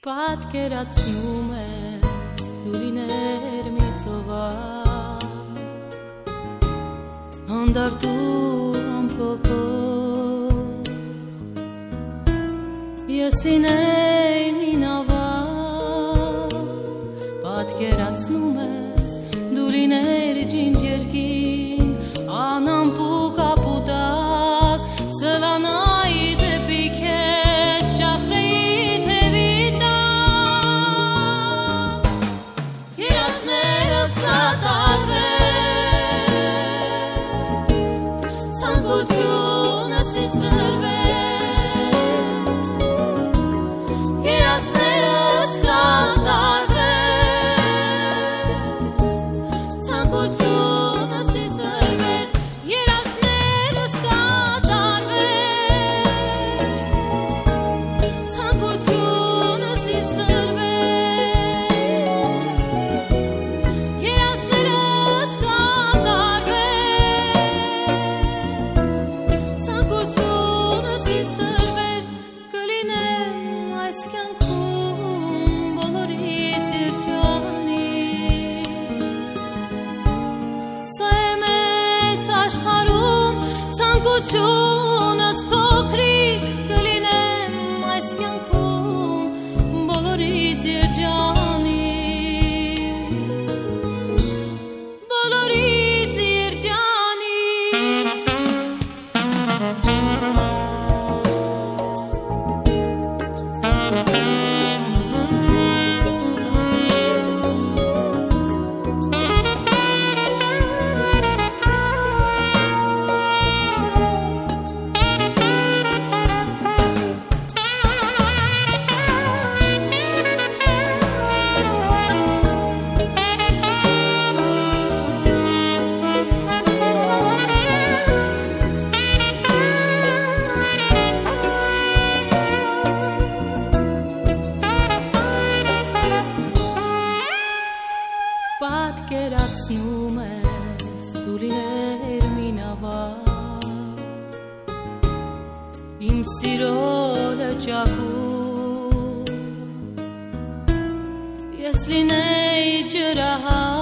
Պատկերացնում ես դու լիներ մի ծովակ, հանդարտ ու ամփոփող, ես լինեի մի նավակ։ Պատկերացնում ես դու լիներ ջինջ երկին, անամպու կապուտակ, սլանայի դեպի քեզ ճախրեի թևի տակ, երազներս կատարվեն, ցանկությունս ինձ տրվեն, երազներս կատարվեն, ցանկությունս ինձ տրվեն, երազներս կատարվեն, ցանկությունս ինձ տրվեն, երազներս կատարվեն, ցանկությունս ինձ տրվեն, կլինեմ այս կյանքում բոլորից երջանիկ, սա է մեծ աշխարհում ցանկությունս փոքրիկ, կլինեմ այս կյանքում բոլորից երջանիկ, բոլորից երջանիկ։ Պատկերացնում ես դու լիներ մի նավակ, իմ սիրո լճակում, ես լինեի ջրահար,